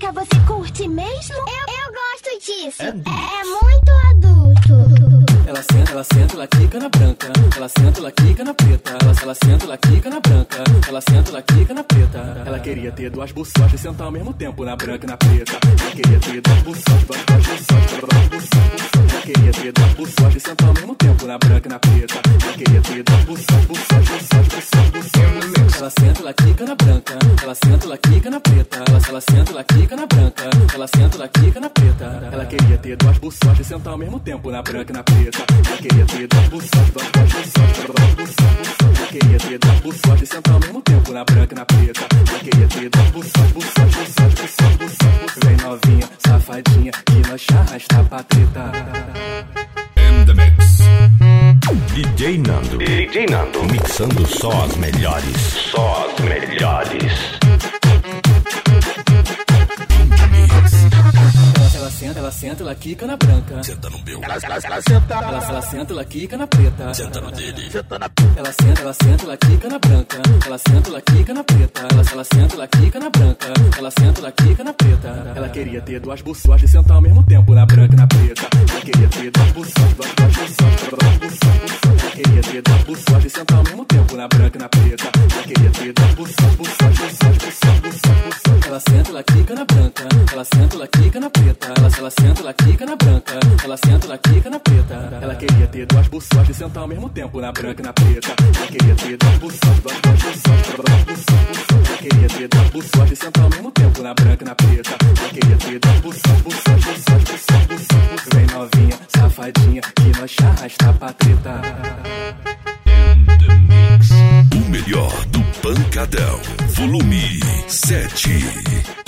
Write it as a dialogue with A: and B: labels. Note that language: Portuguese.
A: Bica, você curte mesmo? Eu gosto disso. É muito adulto.
B: Ela senta, ela quica na branca. Ela senta, ela quica na preta. Ela senta, ela quica na branca. Ela senta, ela quica na preta. Ela queria ter duas buçotes e sentar ao mesmo tempo na branca e na preta. Ela queria ter duas buçotes, duas buçotes. Ela queria ter duas buçotes e sentar ao mesmo tempo na branca e na preta. Ela queria ter duas buçotes. Ela senta, ela quica na branca. Ela senta, ela quica na preta. Ela senta, ela quica na branca. Ela senta, ela quica na preta. Ela queria ter duas buçotes e sentar ao mesmo tempo na branca e na preta. Ela queria ter duas buçotes, duas buçotes. Ela queria ter duas buçotes e sentar ao mesmo tempo na branca e na preta. Ela queria ter duas buçotes, buçotes. Vem novinha, safadinha, que nós arrasta pra treta.
C: In the mix.
D: DJ Nando, mixando só as melhores.
B: Ela senta, ela quica na branca.
C: Senta no meu.
B: Ela senta, ela quica na preta.
C: Senta no dele.
B: Ela senta, ela quica na branca. Ela senta, ela quica na preta. Ela senta, ela quica na branca. Ela senta, ela quica na preta. Ela queria ter duas buçotes e sentar ao mesmo tempo na branca e na preta. Ela queria ter duas buçotes, duas buçotes. Ela queria ter duas buçotes e sentar ao mesmo tempo na branca e na preta. Ela queria ter duas buçotes, buçotes. Ela senta, ela quica na branca. Ela senta, ela quica na preta. Ela senta, ela quica na branca. Ela senta, ela quica na preta. Ela queria ter duas buçotes e sentar ao mesmo tempo na branca e na preta. Ela queria ter duas buçotes, duas buçotes. Ela queria ter duas buçotes e sentar ao mesmo tempo na branca e na preta. Ela queria ter duas buçotes, buçotes. Vem novinha, safadinha, que nós arrasta pra treta.
C: In the mix. O melhor do Pancadão. Volume 7.